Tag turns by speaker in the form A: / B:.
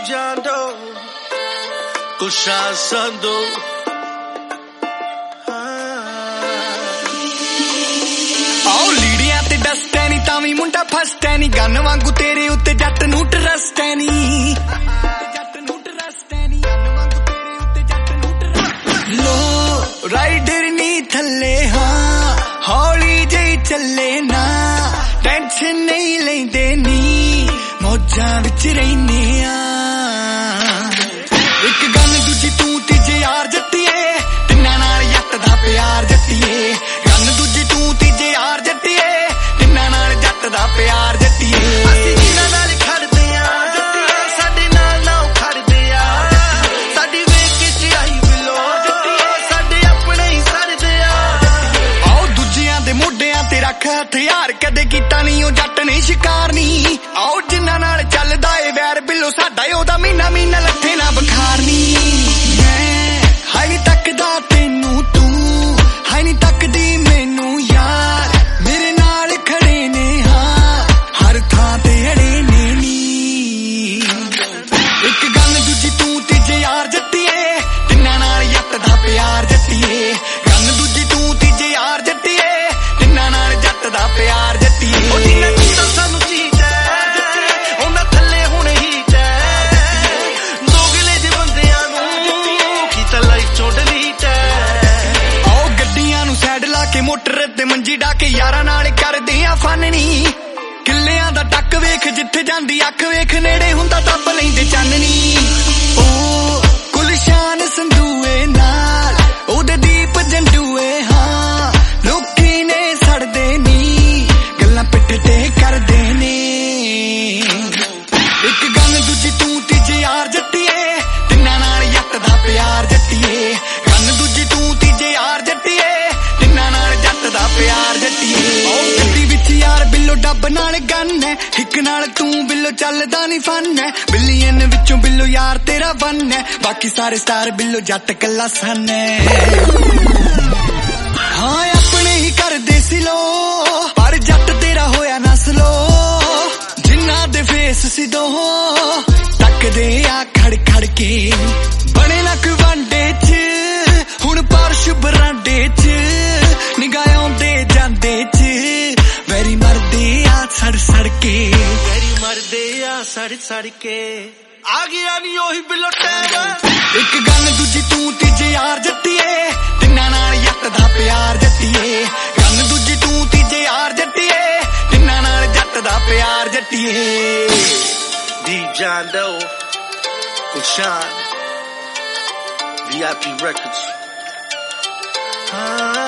A: Jando, Kushan Sando.
B: ਆਓ ਲੀੜੀਆਂ ਤੇ dust ਐ ਨੀ ਤਾਂ ਵੀ ਮੁੰਡਾ ਫਸਟ ਐ ਨੀ ਗਨ ਵਾਂਗੂ ਤੇਰੇ ਉੱਤੇ ਜੱਟ ਨੂੰ ਟਰਸਟ ਐ ਨੀ ਲੋ ਰਾਈਡਰ ਨੀ ਥੱਲੇ ਹਾਂ ਹੌਲੀ ਜਿਹੀ ਚੱਲੇ ਨਾ ਟੈਨਸ਼ਨ ਨਹੀਂ ਲੈਂਦੇ ਨੀ ਮੌਜਾਂ ਵਿੱਚ ਰਹਿੰਦੇ ਆ ਇੱਕ ਗਨ ਦੂਜੀ ਤੂੰ ਤੀਜੇ ਯਾਰ ਜੱਟੀਏ ਤਿੰਨਾਂ ਨਾਲ ਜੱਟ ਦਾ ਪਿਆਰ ਜੱਟੀਏ ਗਨ ਦੂਜੀ ਤੂੰ ਤੀਜੇ ਯਾਰ ਜੱਟੀਏ ਤਿੰਨਾਂ ਨਾਲ ਜੱਟ ਦਾ ਪਿਆਰ ਜੱਟੀਏ
A: ਅਸੀਂ ਜਿਨ੍ਹਾਂ ਨਾਲ ਖੜਦੇ ਆ ਸਾਡੇ ਨਾਲ ਨਾ ਖੜਦੇ ਆ ਸਾਡੀ ਵੇਖ ਕੇ ਚੜਾਈ ਬਿਲੋ ਸਾਡੇ ਆਪਣੇ ਹੀ ਸੜਦੇ ਆ
B: ਆਓ ਦੂਜਿਆਂ ਦੇ ਮੋਢਿਆਂ ਤੇ ਰੱਖ ਹਥਿਆਰ ਕਦੇ ਕੀਤਾ ਨਹੀਂ ਉਹ ਜੱਟ ਨੇ ਸ਼ਿਕਾਰ ਨਹੀਂ ਆਓ ਜਿਨ੍ਹਾਂ ਨਾਲ ਚੱਲਦਾ ਏ ਵੈਰ ਬਿੱਲੋ ਸਾਡਾ ਉਹਦਾ ਮਹੀਨਾ ਮਹੀਨਾ ਲੱਠੇ ਨਾ ਬੁਖਾਰ ਨਹੀਂ ਮੈਂ ਹਾਈ ਨੀ ਤੱਕਦਾ ਤੈਨੂੰ ਤੂੰ ਹਾਈ ਨੀ ਤੱਕਦੀ ਮੈਨੂੰ ਯਾਰ ਮੇਰੇ ਨਾਲ ਖੜੇ ਨੇ ਹਾਂ ਹਰ ਥਾਂ ਤੇ ਅੜੇ ਨੇ ਨੀ ਇੱਕ ਗੱਲ ਦੂਜੀ ਤੂੰ ਤੀਜੇ ਯਾਰ ਜੱਟੀਏ ਤਿੰਨਾਂ ਨਾਲ ਜੱਟ ਦਾ ਪਿਆਰ ਜੱਟੀਏ ਗੱਲ ਦੂਜੀ ਤੂੰ ਤੀਜੇ ਯਾਰ ਜੱਟੀਏ ਤਿੰਨਾਂ ਨਾਲ ਜੱਟ ਦਾ ਪਿਆਰ ਜੱਟੀਏ
A: ਉਹ ਜਿੰਨਾ ਕੀਤਾ ਸਾਨੂੰ ਚੀਜ਼ ਹੈ ਉਹਨਾਂ ਥੱਲੇ ਹੁਣ ਹੀਟ ਹੈ ਦੋਗਲੇ ਜਿਹੇ ਬੰਦਿਆਂ ਨੂੰ ਕੀਤਾ ਲਾਈਫ ਚੋਂ ਡਿਲੀਟ ਹੈ
B: ਆਓ ਗੱਡੀਆਂ ਨੂੰ ਸਾਈਡ ਲਾ ਕੇ ਮੋਟਰ ਤੇ ਮੰਜੀ ਡਾ ਕੇ ਯਾਰਾਂ ਨਾਲ ਕਰਦੇ ਆ ਫਨਣੀ ਕਿੱਲਿਆਂ ਦਾ ਟੱਕ ਵੇਖ ਜਿੱਥੇ ਜਾਂਦੀ ਅੱਖ ਵੇਖ ਨੇੜੇ ਹੁੰਦਾ ਦੱਬ ਲੈਂਦੇ ਚਾਨਣੀ ਓ ਗੁਲਸ਼ਾਨ ਸੰਧੂਏ ਨਾਲ ਉਹਦੇ ਦੀਪ ਜੰਡੂਏ ਹਾਂ ਲੋਕੀ ਨੇ ਸੜਦੇ ਨੀ ਗੱਲਾਂ ਪਿੱਠ ਤੇ ਕਰਦੇ ਨੇ ਇੱਕ ਗੱਲ ਦੂਜੀ ਤੂੰ ਤੀਜੇ ਯਾਰ ਜੱਟੀਏ ਤਿੰਨਾਂ ਨਾਲ ਜੱਟ ਦਾ ਪਿਆਰ ਜੱਟੀਏ ਗੱਲ ਦੂਜੀ ਤੂੰ ਤੀਜੇ ਯਾਰ ਜੱਟੀਏ ਤਿੰਨਾਂ ਨਾਲ ਜੱਟ ਦਾ ਪਿਆਰ ਜੱਟੀਏ ਉਹ ਗੱਡੀ ਵਿੱਚ ਯਾਰ ਬਿੱਲੋ ਡੱਬ ਨਾਲ ਗੰਨ ਹੈ ਇੱਕ ਨਾਲ ਤੂੰ ਬਿੱਲੋ ਚੱਲਦਾ ਨੀ ਫਨ ਹੈ ਬਿਲੀਅਨ ਵਿੱਚੋਂ ਬਿੱਲੋ ਯਾਰ ਤੇਰਾ ਵਨ ਹੈ ਬਾਕੀ ਸਾਰੇ ਸਟਾਰ ਬਿੱਲੋ ਜੱਟ ਕੱਲਾ ਸਨ ਹੈ ਹਾਂ ਆਪਣੇ ਹੀ ਕਰਦੇ ਸੀ ਲੋ ਪਰ ਜੱਟ ਤੇਰਾ ਹੋਇਆ ਨਾ ਸਲੋ ਜਿਨ੍ਹਾਂ ਦੇ ਫੇਸ ਸੀ ਦੋ ਤੱਕਦੇ ਆ ਖੜ ਖੜ ਕੇ ਬਣੇ ਲੱਕ ਵਾਂਡੇ ਚ ਹੁਣ ਪਾਰਸ਼ ਬਰਾਂਡੇ ਚ ਨਿਗਾਹ ਆਉਂਦੇ ਜਾਂਦੇ ਚ ਵੈਰੀ ਮਰਦੇ ਆ ਸੜ ਸੜ ਕੇ
A: ਵੈਰੀ ਮਰਦੇ ਆ ਸੜ ਸੜ ਕੇ ਆ ਗਿਆ ਨੀ ਉਹੀ ਬਿੱਲੋ ਟੈਮ
B: ਇੱਕ ਗੱਲ ਦੂਜੀ ਤੂੰ ਤੀਜੇ ਯਾਰ ਜੱਟੀਏ ਤਿੰਨਾਂ ਨਾਲ ਜੱਟ ਦਾ ਪਿਆਰ ਜੱਟੀਏ ਗੱਲ ਦੂਜੀ ਤੂੰ ਤੀਜੇ ਯਾਰ ਜੱਟੀਏ ਤਿੰਨਾਂ ਨਾਲ ਜੱਟ ਦਾ ਪਿਆਰ ਜੱਟੀਏ
A: D Jando, Kushan, VIP Records.